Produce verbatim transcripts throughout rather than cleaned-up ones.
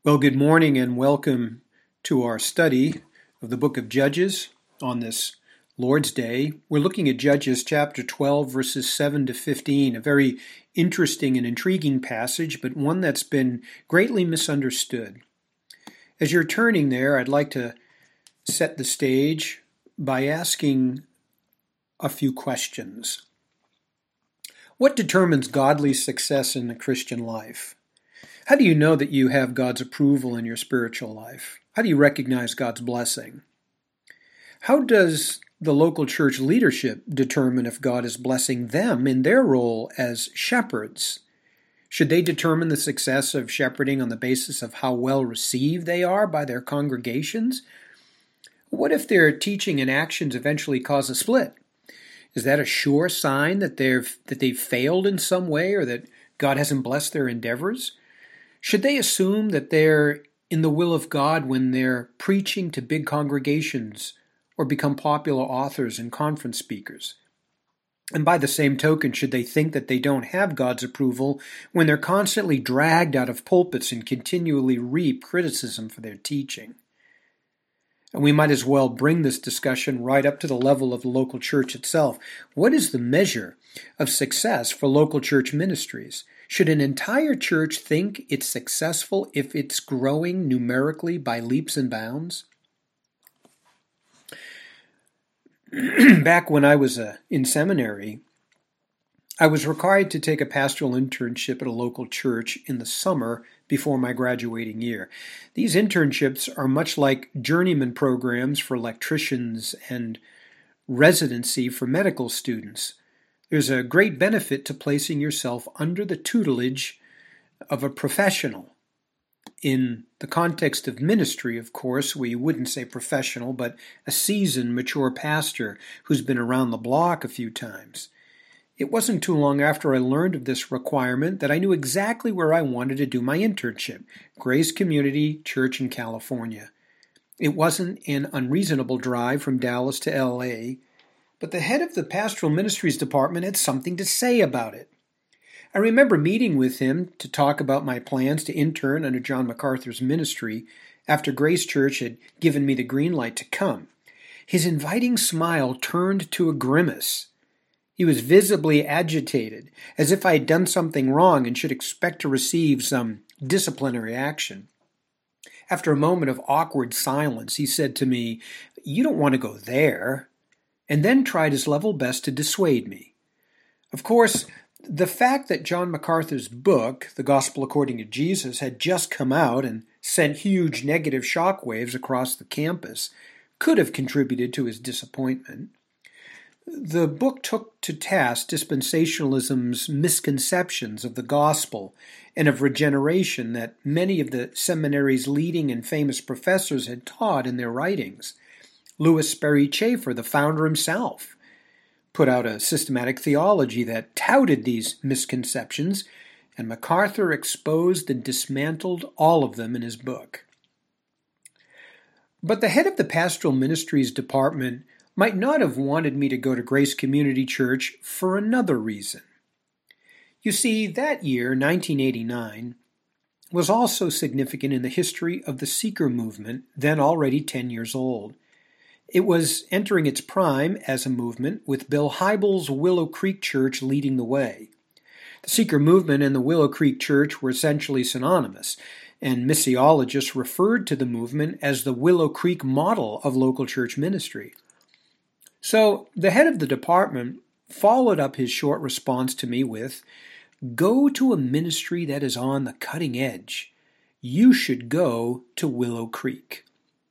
Well, good morning and welcome to our study of the book of Judges on this Lord's Day. We're looking at Judges chapter twelve, verses seven to fifteen, a very interesting and intriguing passage, but one that's been greatly misunderstood. As you're turning there, I'd like to set the stage by asking a few questions. What determines godly success in the Christian life? How do you know that you have God's approval in your spiritual life? How do you recognize God's blessing? How does the local church leadership determine if God is blessing them in their role as shepherds? Should they determine the success of shepherding on the basis of how well received they are by their congregations? What if their teaching and actions eventually cause a split? Is that a sure sign that they've that they've failed in some way or that God hasn't blessed their endeavors? Should they assume that they're in the will of God when they're preaching to big congregations or become popular authors and conference speakers? And by the same token, should they think that they don't have God's approval when they're constantly dragged out of pulpits and continually reap criticism for their teaching? And we might as well bring this discussion right up to the level of the local church itself. What is the measure of success for local church ministries? Should an entire church think it's successful if it's growing numerically by leaps and bounds? Back when I was uh, in seminary, I was required to take a pastoral internship at a local church in the summer before my graduating year. These internships are much like journeyman programs for electricians and residency for medical students. There's a great benefit to placing yourself under the tutelage of a professional. In the context of ministry, of course, we wouldn't say professional, but a seasoned, mature pastor who's been around the block a few times. It wasn't too long after I learned of this requirement that I knew exactly where I wanted to do my internship, Grace Community Church in California. It wasn't an unreasonable drive from Dallas to L A, but the head of the pastoral ministries department had something to say about it. I remember meeting with him to talk about my plans to intern under John MacArthur's ministry after Grace Church had given me the green light to come. His inviting smile turned to a grimace. He was visibly agitated, as if I had done something wrong and should expect to receive some disciplinary action. After a moment of awkward silence, he said to me, "You don't want to go there," and then tried his level best to dissuade me. Of course, the fact that John MacArthur's book, The Gospel According to Jesus, had just come out and sent huge negative shockwaves across the campus could have contributed to his disappointment. The book took to task dispensationalism's misconceptions of the gospel and of regeneration that many of the seminary's leading and famous professors had taught in their writings. Louis Sperry Chafer, the founder himself, put out a systematic theology that touted these misconceptions, and MacArthur exposed and dismantled all of them in his book. But the head of the pastoral ministries department might not have wanted me to go to Grace Community Church for another reason. You see, that year, nineteen eighty-nine, was also significant in the history of the Seeker movement, then already ten years old. It was entering its prime as a movement, with Bill Hybels' Willow Creek Church leading the way. The Seeker movement and the Willow Creek Church were essentially synonymous, and missiologists referred to the movement as the Willow Creek model of local church ministry. So the head of the department followed up his short response to me with, "Go to a ministry that is on the cutting edge. You should go to Willow Creek."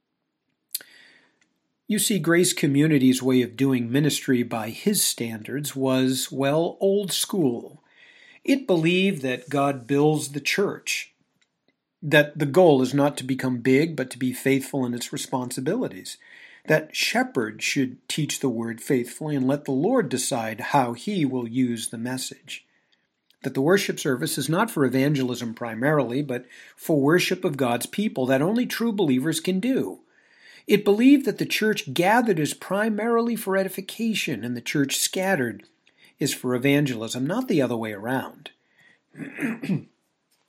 You see, Grace Community's way of doing ministry by his standards was, well, old school. It believed that God builds the church, that the goal is not to become big, but to be faithful in its responsibilities, that shepherds should teach the word faithfully and let the Lord decide how he will use the message, that the worship service is not for evangelism primarily, but for worship of God's people that only true believers can do. It believed that the church gathered is primarily for edification and the church scattered is for evangelism, not the other way around.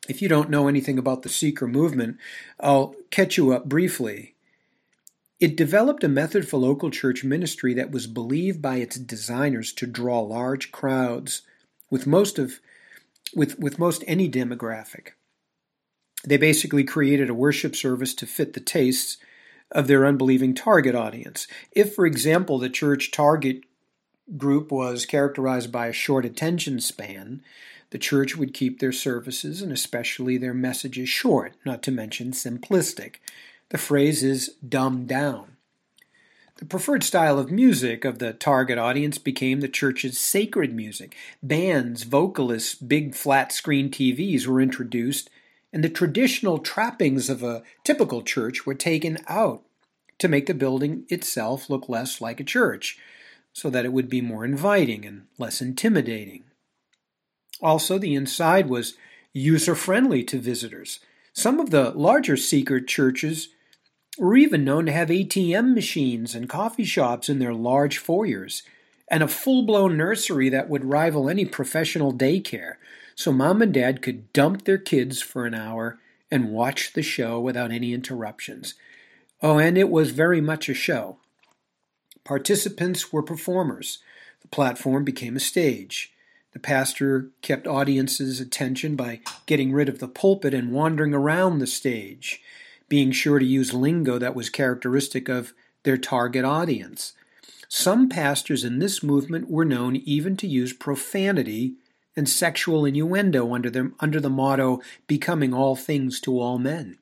If you don't know anything about the seeker movement, I'll catch you up briefly. It developed a method for local church ministry that was believed by its designers to draw large crowds with most of with, with most any demographic. They basically created a worship service to fit the tastes of their unbelieving target audience. If, for example, the church target group was characterized by a short attention span, the church would keep their services and especially their messages short, not to mention simplistic. The phrase is dumbed down. The preferred style of music of the target audience became the church's sacred music. Bands, vocalists, big flat screen T Vs were introduced, and the traditional trappings of a typical church were taken out to make the building itself look less like a church, so that it would be more inviting and less intimidating. Also, the inside was user-friendly to visitors. Some of the larger seeker churches were even known to have A T M machines and coffee shops in their large foyers, and a full-blown nursery that would rival any professional daycare, so mom and dad could dump their kids for an hour and watch the show without any interruptions. Oh, and it was very much a show. Participants were performers. The platform became a stage. The pastor kept audiences' attention by getting rid of the pulpit and wandering around the stage, being sure to use lingo that was characteristic of their target audience. Some pastors in this movement were known even to use profanity and sexual innuendo under the, under the motto, becoming all things to all men.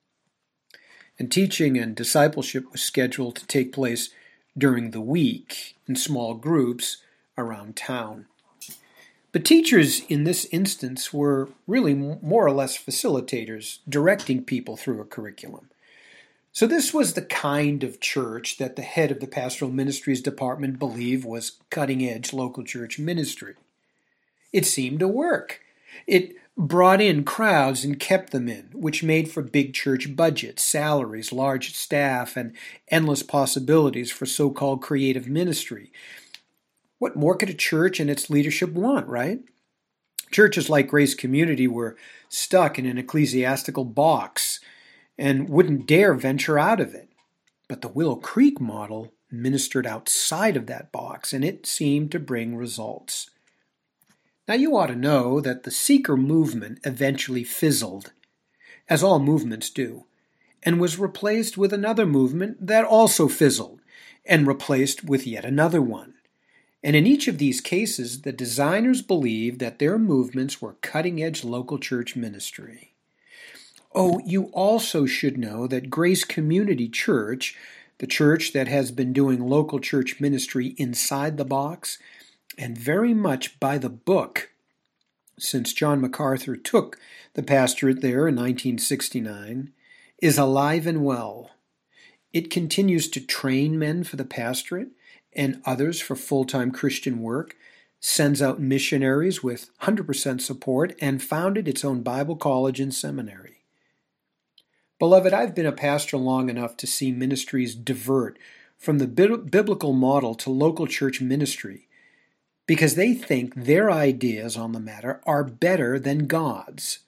And teaching and discipleship was scheduled to take place during the week in small groups around town. But teachers in this instance were really more or less facilitators, directing people through a curriculum. So this was the kind of church that the head of the pastoral ministries department believed was cutting-edge local church ministry. It seemed to work. It brought in crowds and kept them in, which made for big church budgets, salaries, large staff, and endless possibilities for so-called creative ministry. What more could a church and its leadership want, right? Churches like Grace Community were stuck in an ecclesiastical box and wouldn't dare venture out of it. But the Willow Creek model ministered outside of that box, and it seemed to bring results. Now you ought to know that the seeker movement eventually fizzled, as all movements do, and was replaced with another movement that also fizzled, and replaced with yet another one. And in each of these cases, the designers believed that their movements were cutting-edge local church ministry. Oh, you also should know that Grace Community Church, the church that has been doing local church ministry inside the box, and very much by the book, since John MacArthur took the pastorate there in nineteen sixty-nine, is alive and well. It continues to train men for the pastorate and others for full-time Christian work, sends out missionaries with one hundred percent support, and founded its own Bible college and seminary. Beloved, I've been a pastor long enough to see ministries divert from the biblical model to local church ministry because they think their ideas on the matter are better than God's.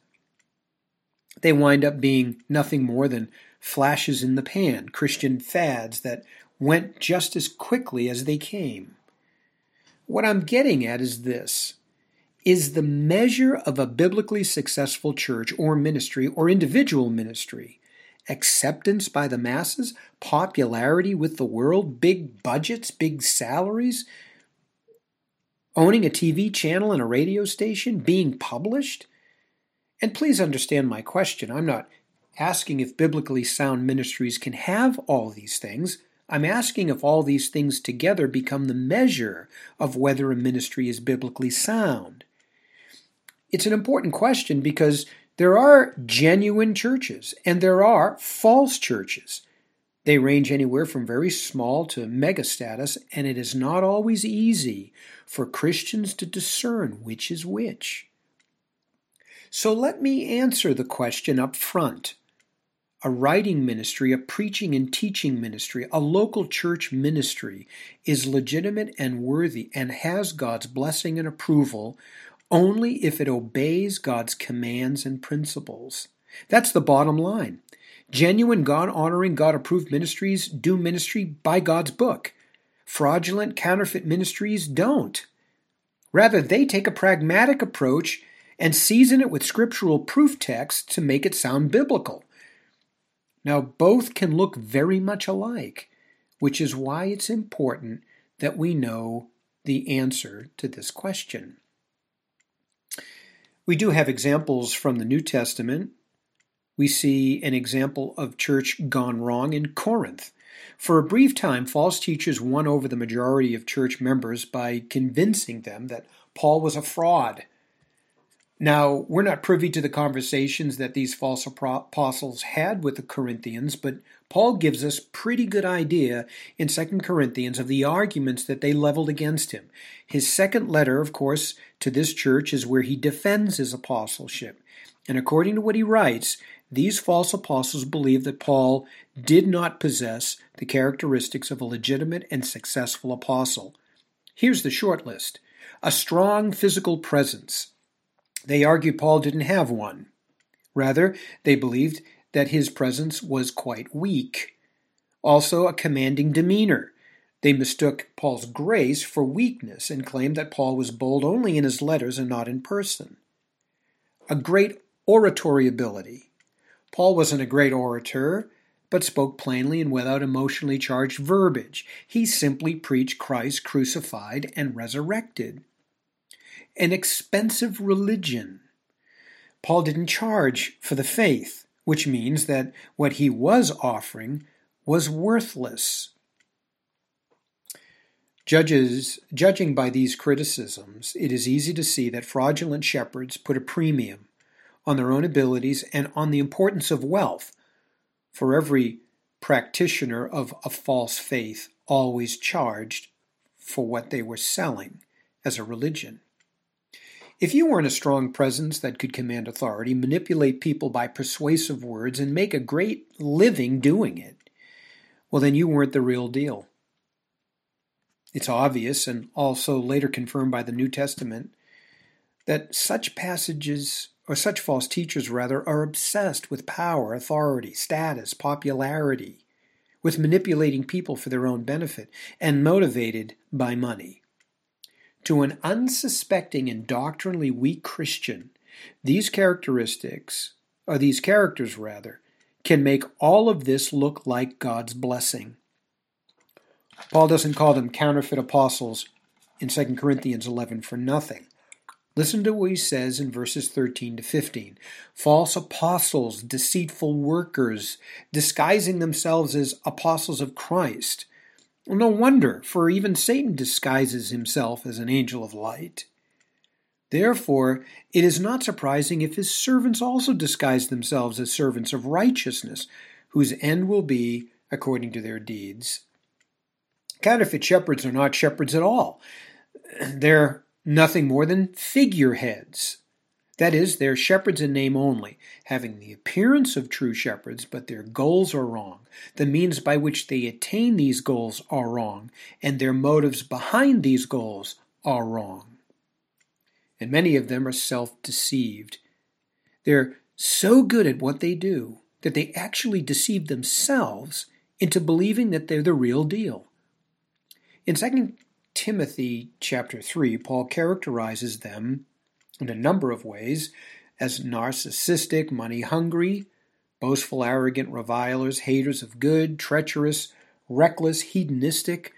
They wind up being nothing more than flashes in the pan, Christian fads that went just as quickly as they came. What I'm getting at is this. Is the measure of a biblically successful church or ministry or individual ministry acceptance by the masses, popularity with the world, big budgets, big salaries, owning a T V channel and a radio station, being published? And please understand my question. I'm not asking if biblically sound ministries can have all these things. I'm asking if all these things together become the measure of whether a ministry is biblically sound. It's an important question because there are genuine churches and there are false churches. They range anywhere from very small to mega status, and it is not always easy for Christians to discern which is which. So let me answer the question up front. A writing ministry, a preaching and teaching ministry, a local church ministry is legitimate and worthy and has God's blessing and approval only if it obeys God's commands and principles. That's the bottom line. Genuine, God-honoring, God-approved ministries do ministry by God's book. Fraudulent, counterfeit ministries don't. Rather, they take a pragmatic approach and season it with scriptural proof texts to make it sound biblical. Now, both can look very much alike, which is why it's important that we know the answer to this question. We do have examples from the New Testament. We see an example of church gone wrong in Corinth. For a brief time, false teachers won over the majority of church members by convincing them that Paul was a fraud. Now, we're not privy to the conversations that these false apostles had with the Corinthians, but Paul gives us pretty good idea in Second Corinthians of the arguments that they leveled against him. His second letter, of course, to this church is where he defends his apostleship. And according to what he writes, these false apostles believed that Paul did not possess the characteristics of a legitimate and successful apostle. Here's the short list. A strong physical presence. They argued Paul didn't have one. Rather, they believed that his presence was quite weak. Also, a commanding demeanor. They mistook Paul's grace for weakness and claimed that Paul was bold only in his letters and not in person. A great oratory ability. Paul wasn't a great orator, but spoke plainly and without emotionally charged verbiage. He simply preached Christ crucified and resurrected. An expensive religion. Paul didn't charge for the faith, which means that what he was offering was worthless. Judges, judging by these criticisms, it is easy to see that fraudulent shepherds put a premium on their own abilities and on the importance of wealth. For every practitioner of a false faith always charged for what they were selling as a religion. If you weren't a strong presence that could command authority, manipulate people by persuasive words, and make a great living doing it, well, then you weren't the real deal. It's obvious, and also later confirmed by the New Testament, that such passages, or such false teachers rather, are obsessed with power, authority, status, popularity, with manipulating people for their own benefit, and motivated by money. To an unsuspecting and doctrinally weak Christian, these characteristics, or these characters rather, can make all of this look like God's blessing. Paul doesn't call them counterfeit apostles in Second Corinthians eleven for nothing. Listen to what he says in verses thirteen to fifteen. False apostles, deceitful workers, disguising themselves as apostles of Christ. No wonder, for even Satan disguises himself as an angel of light. Therefore, it is not surprising if his servants also disguise themselves as servants of righteousness, whose end will be according to their deeds. Counterfeit shepherds are not shepherds at all. They're nothing more than figureheads. That is, they're shepherds in name only, having the appearance of true shepherds, but their goals are wrong. The means by which they attain these goals are wrong, and their motives behind these goals are wrong. And many of them are self-deceived. They're so good at what they do that they actually deceive themselves into believing that they're the real deal. In Second Timothy chapter three, Paul characterizes them in a number of ways as narcissistic, money-hungry, boastful, arrogant, revilers, haters of good, treacherous, reckless, hedonistic.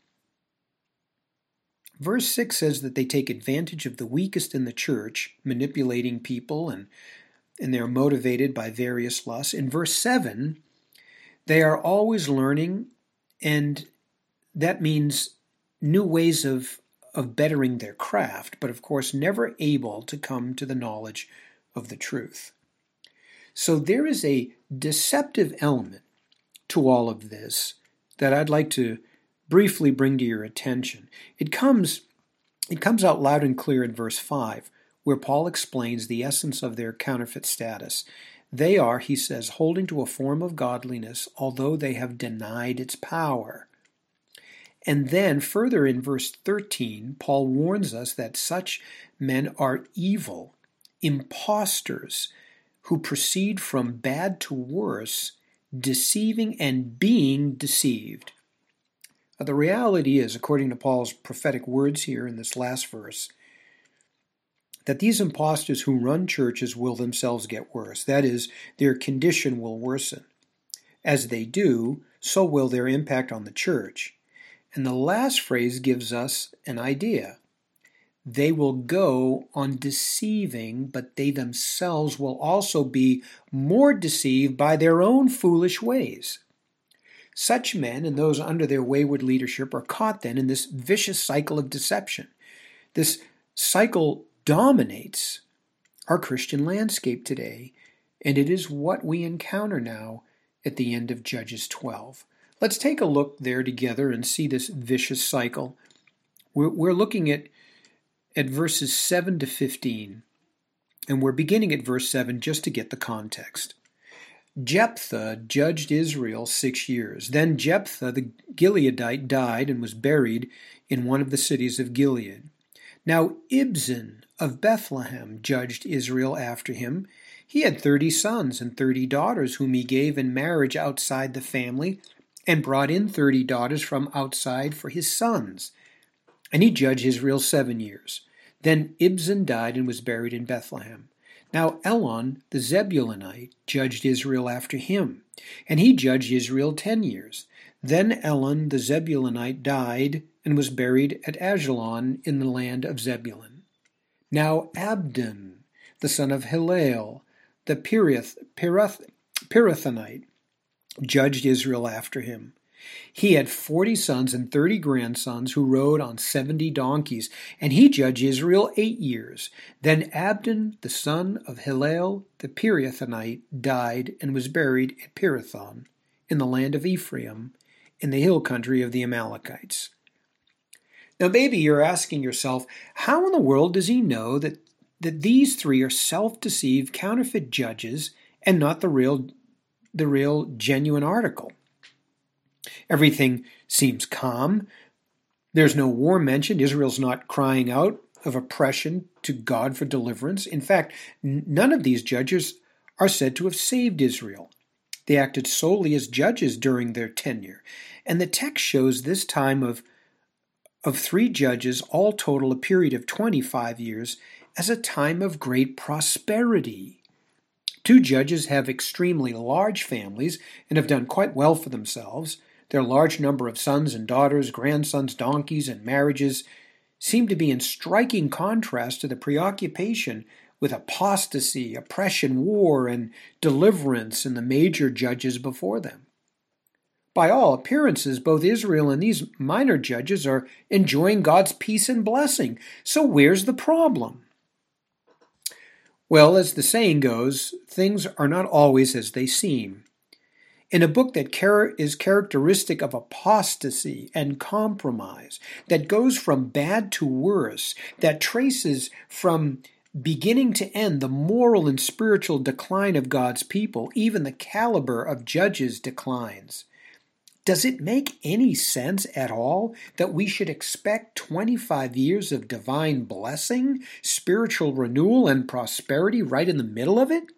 Verse six says that they take advantage of the weakest in the church, manipulating people, and, and they're motivated by various lusts. In verse seven, they are always learning, and that means new ways of of bettering their craft, but of course never able to come to the knowledge of the truth. So there is a deceptive element to all of this that I'd like to briefly bring to your attention. It comes, it comes out loud and clear in verse five, where Paul explains the essence of their counterfeit status. They are, he says, holding to a form of godliness, although they have denied its power. And then further in verse thirteen, Paul warns us that such men are evil, impostors, who proceed from bad to worse, deceiving and being deceived. Now, the reality is, according to Paul's prophetic words here in this last verse, that these impostors who run churches will themselves get worse. That is, their condition will worsen. As they do, so will their impact on the church. And the last phrase gives us an idea. They will go on deceiving, but they themselves will also be more deceived by their own foolish ways. Such men and those under their wayward leadership are caught then in this vicious cycle of deception. This cycle dominates our Christian landscape today, and it is what we encounter now at the end of Judges twelve. Let's take a look there together and see this vicious cycle. We're, we're looking at, at verses seven to fifteen, and we're beginning at verse seven just to get the context. Jephthah judged Israel six years. Then Jephthah the Gileadite died and was buried in one of the cities of Gilead. Now Ibzan of Bethlehem judged Israel after him. He had thirty sons and thirty daughters whom he gave in marriage outside the family, and brought in thirty daughters from outside for his sons. And he judged Israel seven years. Then Ibzan died and was buried in Bethlehem. Now Elon the Zebulunite judged Israel after him, and he judged Israel ten years. Then Elon the Zebulunite died and was buried at Ajalon in the land of Zebulun. Now Abdon, the son of Hillel, the Pirith, Pirith, Pirithonite, judged Israel after him. He had forty sons and thirty grandsons who rode on seventy donkeys, and he judged Israel eight years. Then Abdon, the son of Hillel, the Pirithonite, died and was buried at Pirithon, in the land of Ephraim, in the hill country of the Amalekites. Now, maybe you're asking yourself, how in the world does he know that, that these three are self-deceived, counterfeit judges and not the real, the real genuine article? Everything seems calm. There's no war mentioned. Israel's not crying out of oppression to God for deliverance. In fact, n- none of these judges are said to have saved Israel. They acted solely as judges during their tenure. And the text shows this time of, of three judges, all total a period of twenty-five years, as a time of great prosperity. Two judges have extremely large families and have done quite well for themselves. Their large number of sons and daughters, grandsons, donkeys, and marriages seem to be in striking contrast to the preoccupation with apostasy, oppression, war, and deliverance in the major judges before them. By all appearances, both Israel and these minor judges are enjoying God's peace and blessing. So where's the problem? Well, as the saying goes, things are not always as they seem. In a book that char- is characteristic of apostasy and compromise, that goes from bad to worse, that traces from beginning to end the moral and spiritual decline of God's people, even the caliber of judges declines. Does it make any sense at all that we should expect twenty-five years of divine blessing, spiritual renewal, and prosperity right in the middle of it?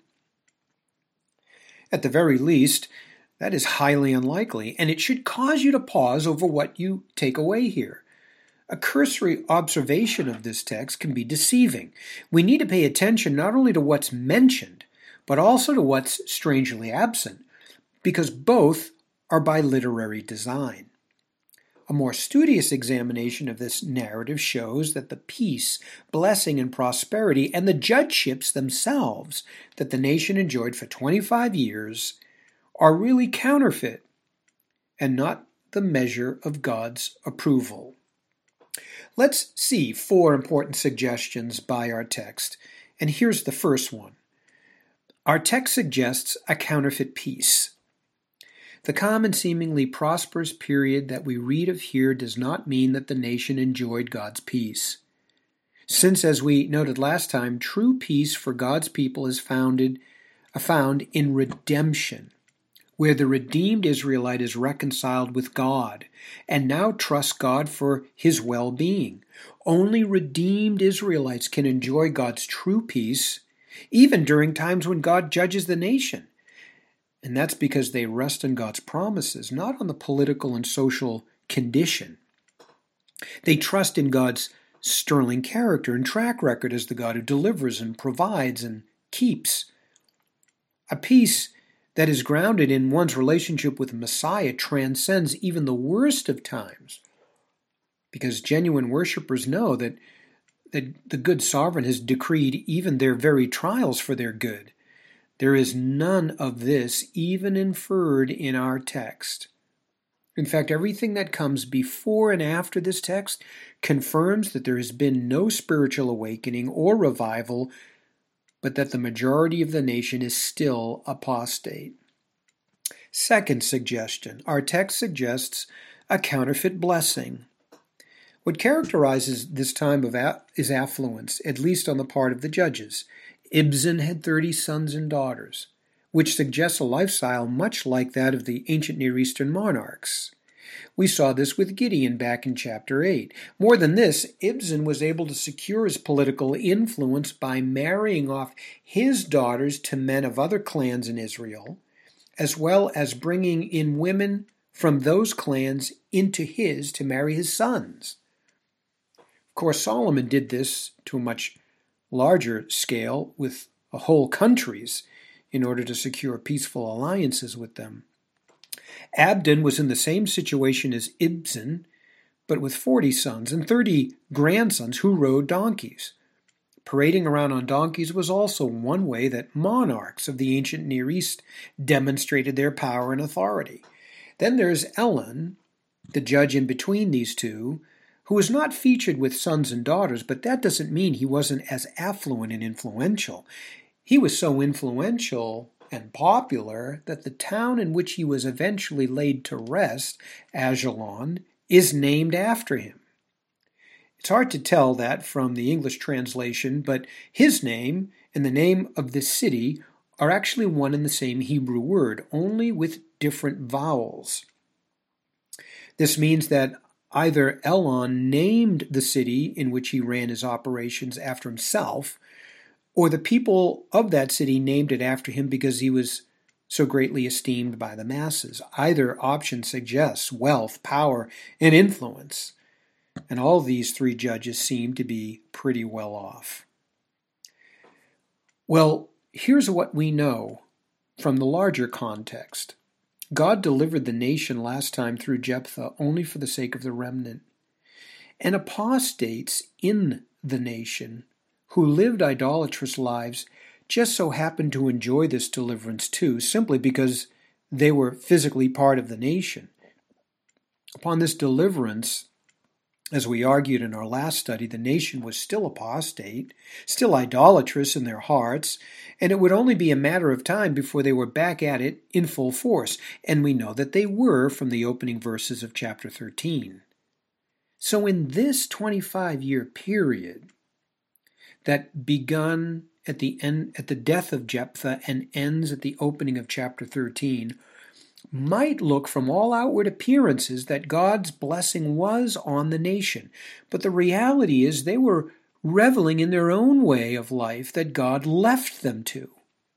At the very least, that is highly unlikely, and it should cause you to pause over what you take away here. A cursory observation of this text can be deceiving. We need to pay attention not only to what's mentioned, but also to what's strangely absent, because both are by literary design. A more studious examination of this narrative shows that the peace, blessing, and prosperity, and the judgeships themselves that the nation enjoyed for twenty-five years are really counterfeit and not the measure of God's approval. Let's see four important suggestions by our text, and here's the first one. Our text suggests a counterfeit peace. The calm and seemingly prosperous period that we read of here does not mean that the nation enjoyed God's peace. Since, as we noted last time, true peace for God's people is founded, found in redemption, where the redeemed Israelite is reconciled with God and now trusts God for his well-being. Only redeemed Israelites can enjoy God's true peace, even during times when God judges the nation. And that's because they rest on God's promises, not on the political and social condition. They trust in God's sterling character and track record as the God who delivers and provides and keeps. A peace that is grounded in one's relationship with Messiah transcends even the worst of times, because genuine worshipers know that, that the good sovereign has decreed even their very trials for their good. There is none of this even inferred in our text. In fact, everything that comes before and after this text confirms that there has been no spiritual awakening or revival, but that the majority of the nation is still apostate. Second suggestion, our text suggests a counterfeit blessing. What characterizes this time of a- is affluence, at least on the part of the judges. Ibzan had thirty sons and daughters, which suggests a lifestyle much like that of the ancient Near Eastern monarchs. We saw this with Gideon back in chapter eight. More than this, Ibzan was able to secure his political influence by marrying off his daughters to men of other clans in Israel, as well as bringing in women from those clans into his to marry his sons. Of course, Solomon did this to a much larger scale with whole countries in order to secure peaceful alliances with them. Abdon was in the same situation as Ibzan, but with forty sons and thirty grandsons who rode donkeys. Parading around on donkeys was also one way that monarchs of the ancient Near East demonstrated their power and authority. Then there's Elon, the judge in between these two, who was not featured with sons and daughters, but that doesn't mean he wasn't as affluent and influential. He was so influential and popular that the town in which he was eventually laid to rest, Ajalon, is named after him. It's hard to tell that from the English translation, but his name and the name of the city are actually one and the same Hebrew word, only with different vowels. This means that either Elon named the city in which he ran his operations after himself, or the people of that city named it after him because he was so greatly esteemed by the masses. Either option suggests wealth, power, and influence. And all these three judges seem to be pretty well off. Well, here's what we know from the larger context. God delivered the nation last time through Jephthah only for the sake of the remnant. And apostates in the nation who lived idolatrous lives just so happened to enjoy this deliverance too, simply because they were physically part of the nation. Upon this deliverance, as we argued in our last study, the nation was still apostate, still idolatrous in their hearts, and it would only be a matter of time before they were back at it in full force. And we know that they were from the opening verses of chapter thirteen. So in this twenty-five-year period that begun at the end, at the death of Jephthah and ends at the opening of chapter thirteen, might look from all outward appearances that God's blessing was on the nation. But the reality is they were reveling in their own way of life that God left them to.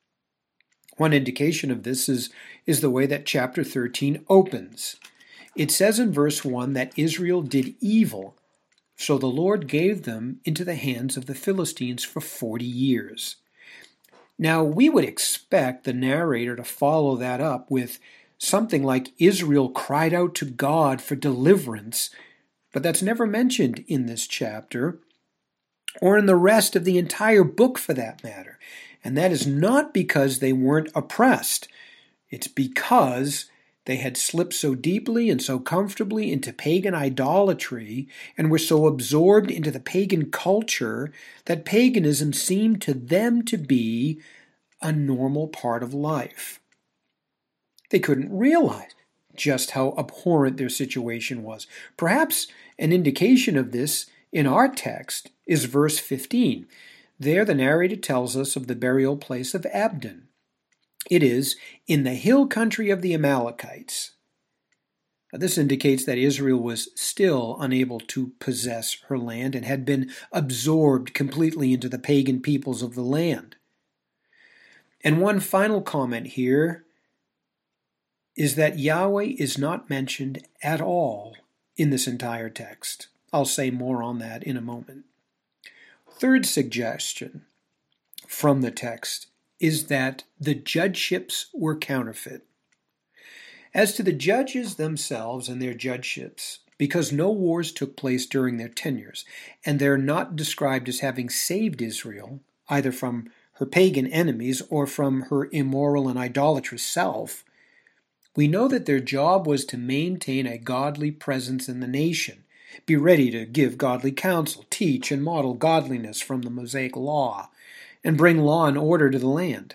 One indication of this is, is the way that chapter thirteen opens. It says in verse one that Israel did evil, so the Lord gave them into the hands of the Philistines for forty years. Now, we would expect the narrator to follow that up with something like Israel cried out to God for deliverance, but that's never mentioned in this chapter, or in the rest of the entire book for that matter. And that is not because they weren't oppressed. It's because they had slipped so deeply and so comfortably into pagan idolatry and were so absorbed into the pagan culture that paganism seemed to them to be a normal part of life. They couldn't realize just how abhorrent their situation was. Perhaps an indication of this in our text is verse fifteen. There the narrator tells us of the burial place of Abdon. It is in the hill country of the Amalekites. Now, this indicates that Israel was still unable to possess her land and had been absorbed completely into the pagan peoples of the land. And one final comment here is that Yahweh is not mentioned at all in this entire text. I'll say more on that in a moment. Third suggestion from the text is that the judgeships were counterfeit. As to the judges themselves and their judgeships, because no wars took place during their tenures, and they're not described as having saved Israel, either from her pagan enemies or from her immoral and idolatrous self, we know that their job was to maintain a godly presence in the nation, be ready to give godly counsel, teach and model godliness from the Mosaic law, and bring law and order to the land.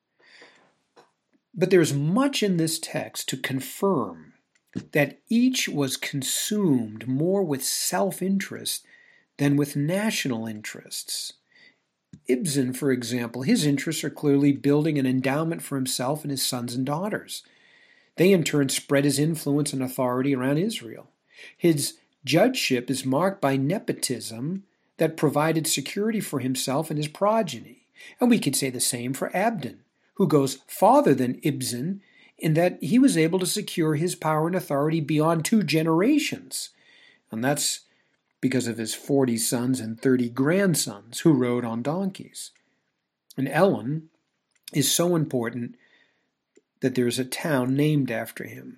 But there is much in this text to confirm that each was consumed more with self-interest than with national interests. Ibzan, for example, his interests are clearly building an endowment for himself and his sons and daughters. They in turn spread his influence and authority around Israel. His judgeship is marked by nepotism that provided security for himself and his progeny. And we could say the same for Abdon, who goes farther than Ibzan in that he was able to secure his power and authority beyond two generations. And that's because of his forty sons and thirty grandsons who rode on donkeys. And Elon is so important that there is a town named after him.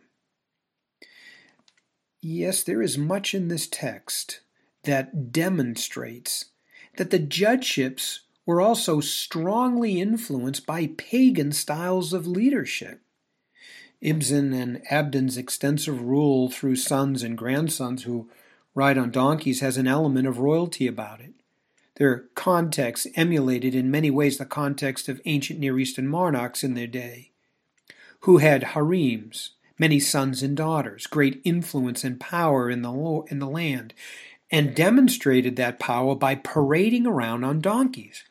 Yes, there is much in this text that demonstrates that the judgeships were also strongly influenced by pagan styles of leadership. Ibzan and Abdon's extensive rule through sons and grandsons who ride on donkeys has an element of royalty about it. Their context emulated in many ways the context of ancient Near Eastern monarchs in their day, who had harems, many sons and daughters, great influence and power in the, lo- in the land, and demonstrated that power by parading around on donkeys.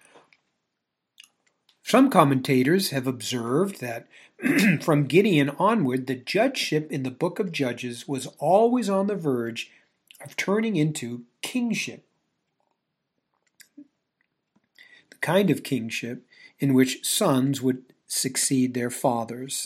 Some commentators have observed that from Gideon onward, the judgeship in the book of Judges was always on the verge of turning into kingship. The kind of kingship in which sons would succeed their fathers.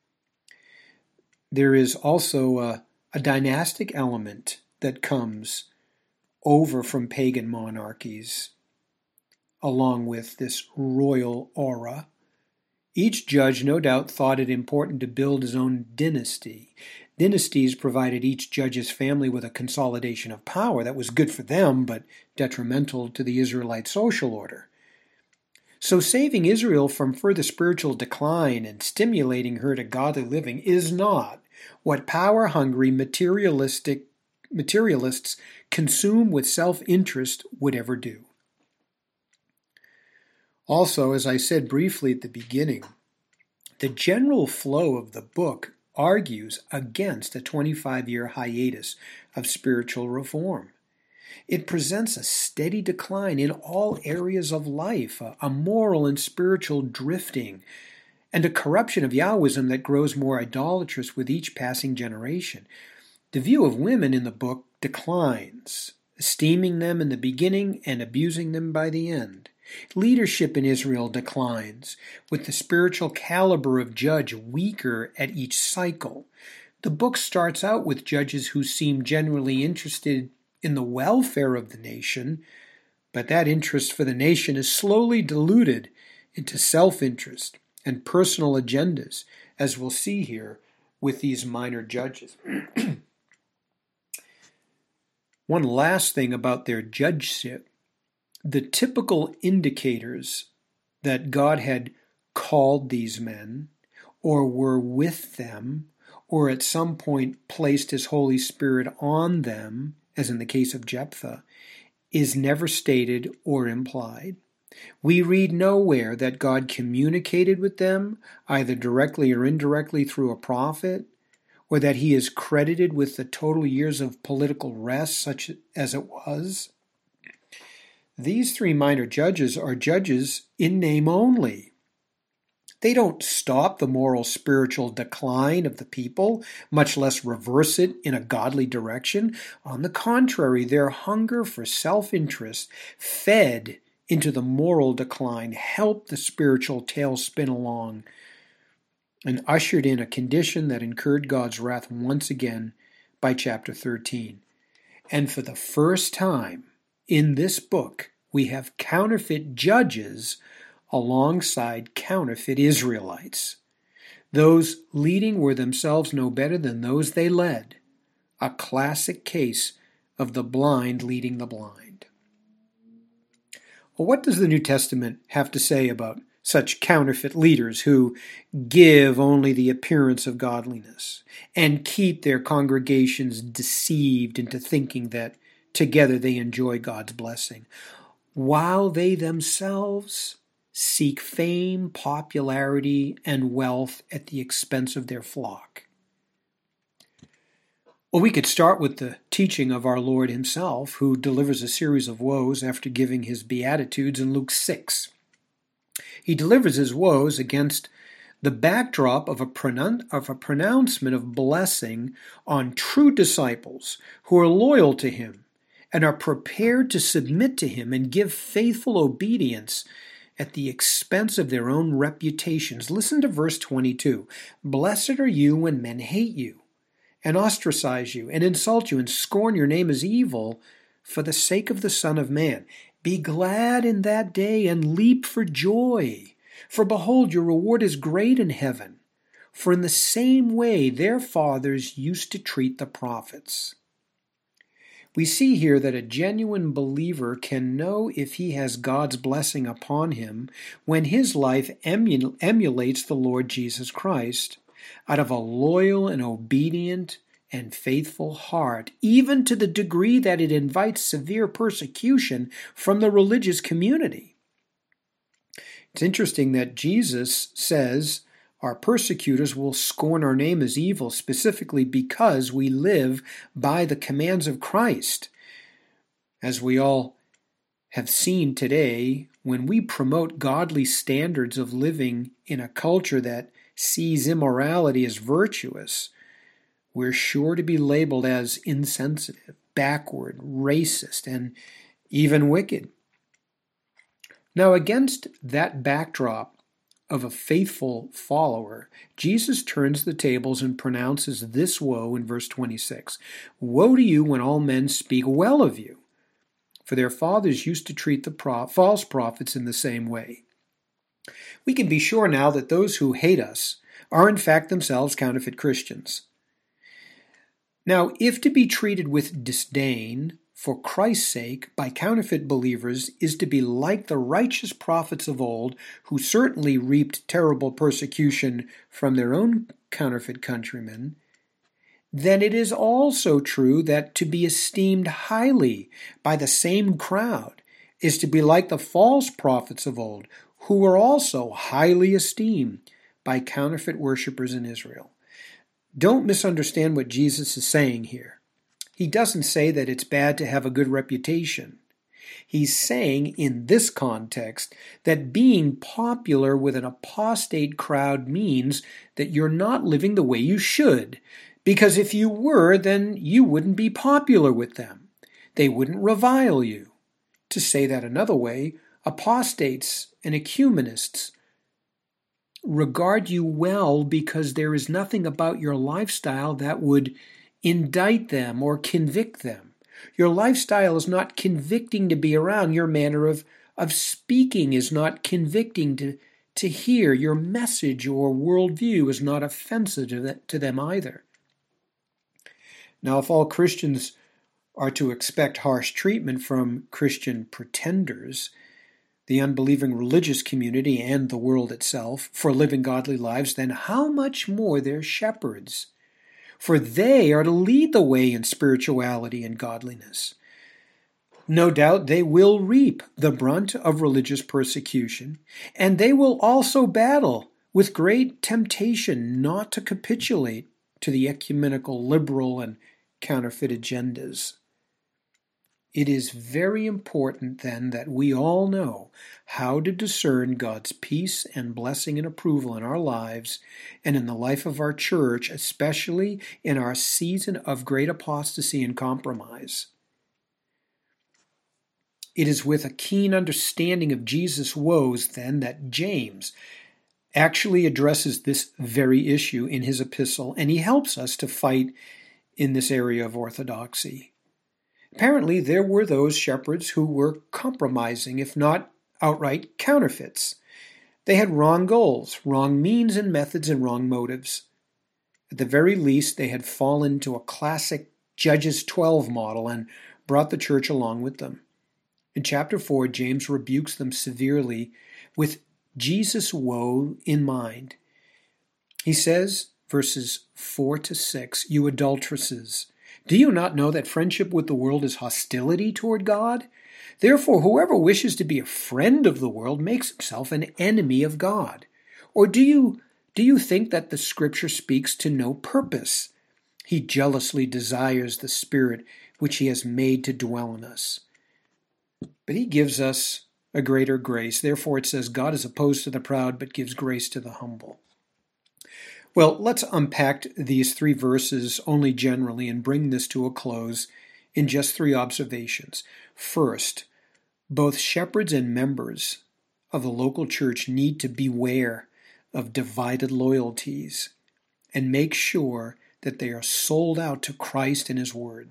There is also a, a dynastic element that comes over from pagan monarchies, along with this royal aura. Each judge no doubt thought it important to build his own dynasty. Dynasties provided each judge's family with a consolidation of power that was good for them, but detrimental to the Israelite social order. So saving Israel from further spiritual decline and stimulating her to godly living is not what power-hungry materialistic materialists consume with self-interest would ever do. Also, as I said briefly at the beginning, the general flow of the book argues against a twenty-five-year hiatus of spiritual reform. It presents a steady decline in all areas of life, a, a moral and spiritual drifting, and a corruption of Yahwism that grows more idolatrous with each passing generation. The view of women in the book declines, esteeming them in the beginning and abusing them by the end. Leadership in Israel declines, with the spiritual caliber of judge weaker at each cycle. The book starts out with judges who seem generally interested in the welfare of the nation, but that interest for the nation is slowly diluted into self-interest and personal agendas, as we'll see here with these minor judges. One last thing about their judgeship. The typical indicators that God had called these men, or were with them, or at some point placed his Holy Spirit on them, as in the case of Jephthah, is never stated or implied. We read nowhere that God communicated with them, either directly or indirectly through a prophet, or that he is credited with the total years of political rest, such as it was. These three minor judges are judges in name only. They don't stop the moral spiritual decline of the people, much less reverse it in a godly direction. On the contrary, their hunger for self-interest fed into the moral decline helped the spiritual tail spin along and ushered in a condition that incurred God's wrath once again by chapter thirteen. And for the first time in this book, we have counterfeit judges alongside counterfeit Israelites. Those leading were themselves no better than those they led, a classic case of the blind leading the blind. Well, what does the New Testament have to say about such counterfeit leaders who give only the appearance of godliness and keep their congregations deceived into thinking that together they enjoy God's blessing, while they themselves seek fame, popularity, and wealth at the expense of their flock? Well, we could start with the teaching of our Lord himself, who delivers a series of woes after giving his Beatitudes in Luke six. He delivers his woes against the backdrop of a, pronoun- of a pronouncement of blessing on true disciples who are loyal to him and are prepared to submit to him and give faithful obedience at the expense of their own reputations. Listen to verse twenty-two. Blessed are you when men hate you and ostracize you and insult you and scorn your name as evil for the sake of the Son of Man. Be glad in that day and leap for joy, for behold, your reward is great in heaven. For in the same way their fathers used to treat the prophets. We see here that a genuine believer can know if he has God's blessing upon him when his life emu- emulates the Lord Jesus Christ out of a loyal and obedient and faithful heart, even to the degree that it invites severe persecution from the religious community. It's interesting that Jesus says our persecutors will scorn our name as evil, specifically because we live by the commands of Christ. As we all have seen today, when we promote godly standards of living in a culture that sees immorality as virtuous, we're sure to be labeled as insensitive, backward, racist, and even wicked. Now, against that backdrop of a faithful follower, Jesus turns the tables and pronounces this woe in verse twenty-six. Woe to you when all men speak well of you, for their fathers used to treat the pro- false prophets in the same way. We can be sure now that those who hate us are in fact themselves counterfeit Christians. Now, if to be treated with disdain for Christ's sake by counterfeit believers is to be like the righteous prophets of old, who certainly reaped terrible persecution from their own counterfeit countrymen, then it is also true that to be esteemed highly by the same crowd is to be like the false prophets of old, who were also highly esteemed by counterfeit worshippers in Israel. Don't misunderstand what Jesus is saying here. He doesn't say that it's bad to have a good reputation. He's saying in this context that being popular with an apostate crowd means that you're not living the way you should, because if you were, then you wouldn't be popular with them. They wouldn't revile you. To say that another way, apostates and ecumenists regard you well because there is nothing about your lifestyle that would indict them or convict them. Your lifestyle is not convicting to be around. Your manner of, of speaking is not convicting to, to hear. Your message or worldview is not offensive to, that, to them either. Now, if all Christians are to expect harsh treatment from Christian pretenders, the unbelieving religious community and the world itself, for living godly lives, then how much more their shepherds? For they are to lead the way in spirituality and godliness. No doubt they will reap the brunt of religious persecution, and they will also battle with great temptation not to capitulate to the ecumenical, liberal, and counterfeit agendas. It is very important then that we all know how to discern God's peace and blessing and approval in our lives and in the life of our church, especially in our season of great apostasy and compromise. It is with a keen understanding of Jesus' woes, then, that James actually addresses this very issue in his epistle, and he helps us to fight in this area of orthodoxy. Apparently, there were those shepherds who were compromising, if not outright counterfeits. They had wrong goals, wrong means and methods, and wrong motives. At the very least, they had fallen to a classic Judges twelve model and brought the church along with them. In chapter four, James rebukes them severely with Jesus' woe in mind. He says, verses four to six, "You adulteresses, do you not know that friendship with the world is hostility toward God? Therefore, whoever wishes to be a friend of the world makes himself an enemy of God. Or do you, do you think that the Scripture speaks to no purpose? He jealously desires the Spirit which he has made to dwell in us. But he gives us a greater grace. Therefore, it says, God is opposed to the proud, but gives grace to the humble." Well, let's unpack these three verses only generally and bring this to a close in just three observations. First, both shepherds and members of the local church need to beware of divided loyalties and make sure that they are sold out to Christ and His Word.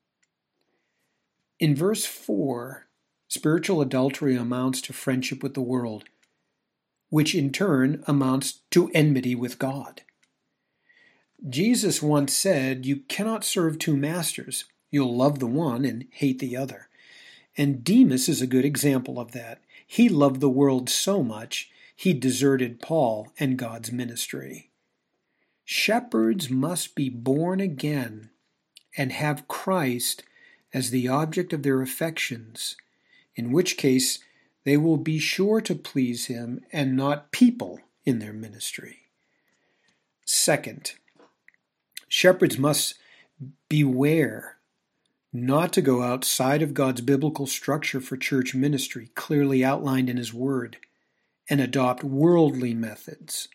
In verse four, spiritual adultery amounts to friendship with the world, which in turn amounts to enmity with God. Jesus once said, "You cannot serve two masters. You'll love the one and hate the other." And Demas is a good example of that. He loved the world so much, he deserted Paul and God's ministry. Shepherds must be born again and have Christ as the object of their affections, in which case they will be sure to please Him and not people in their ministry. Second, shepherds must beware not to go outside of God's biblical structure for church ministry, clearly outlined in His Word, and adopt worldly methods.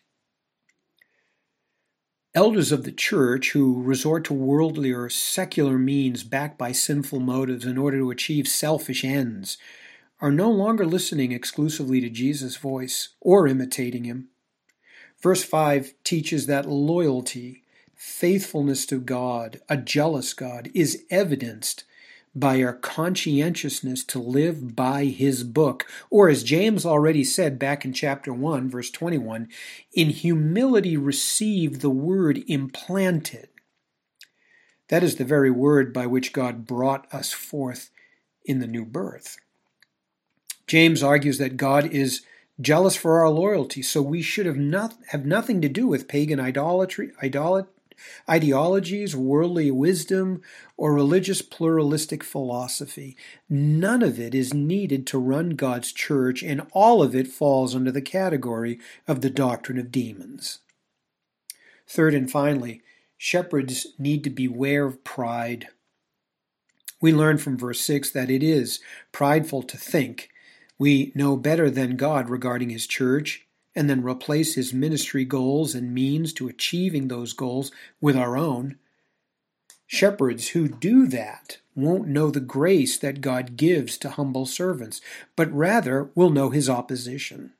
Elders of the church who resort to worldly or secular means backed by sinful motives in order to achieve selfish ends are no longer listening exclusively to Jesus' voice or imitating Him. Verse five teaches that loyalty, faithfulness to God, a jealous God, is evidenced by our conscientiousness to live by His book, or as James already said back in chapter one, verse twenty-one, in humility receive the word implanted. That is the very word by which God brought us forth in the new birth. James argues that God is jealous for our loyalty, so we should have, not, have nothing to do with pagan idolatry, idolat, ideologies, worldly wisdom, or religious pluralistic philosophy. None of it is needed to run God's church, and all of it falls under the category of the doctrine of demons. Third and finally, shepherds need to beware of pride. We learn from verse six that it is prideful to think we know better than God regarding His church, and then replace His ministry goals and means to achieving those goals with our own. Shepherds who do that won't know the grace that God gives to humble servants, but rather will know His opposition.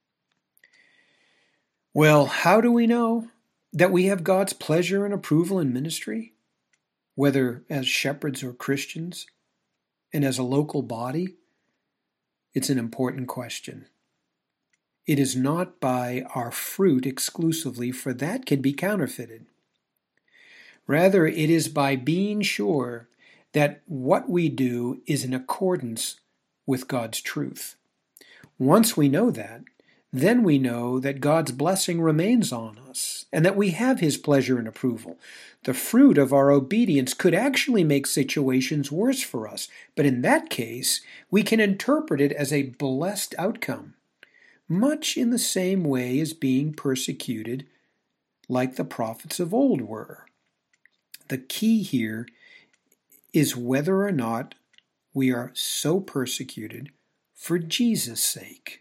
Well, how do we know that we have God's pleasure and approval in ministry, whether as shepherds or Christians, and as a local body? It's an important question. It is not by our fruit exclusively, for that can be counterfeited. Rather, it is by being sure that what we do is in accordance with God's truth. Once we know that, then we know that God's blessing remains on us and that we have His pleasure and approval. The fruit of our obedience could actually make situations worse for us, but in that case, we can interpret it as a blessed outcome, much in the same way as being persecuted like the prophets of old were. The key here is whether or not we are so persecuted for Jesus' sake.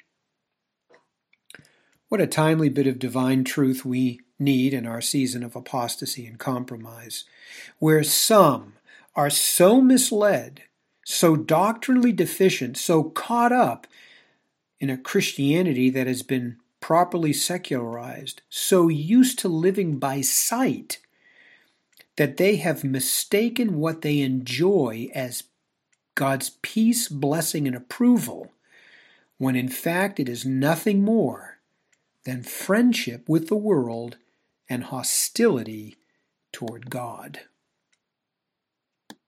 What a timely bit of divine truth we need in our season of apostasy and compromise, where some are so misled, so doctrinally deficient, so caught up in a Christianity that has been properly secularized, so used to living by sight, that they have mistaken what they enjoy as God's peace, blessing, and approval, when in fact it is nothing more than friendship with the world and hostility toward God.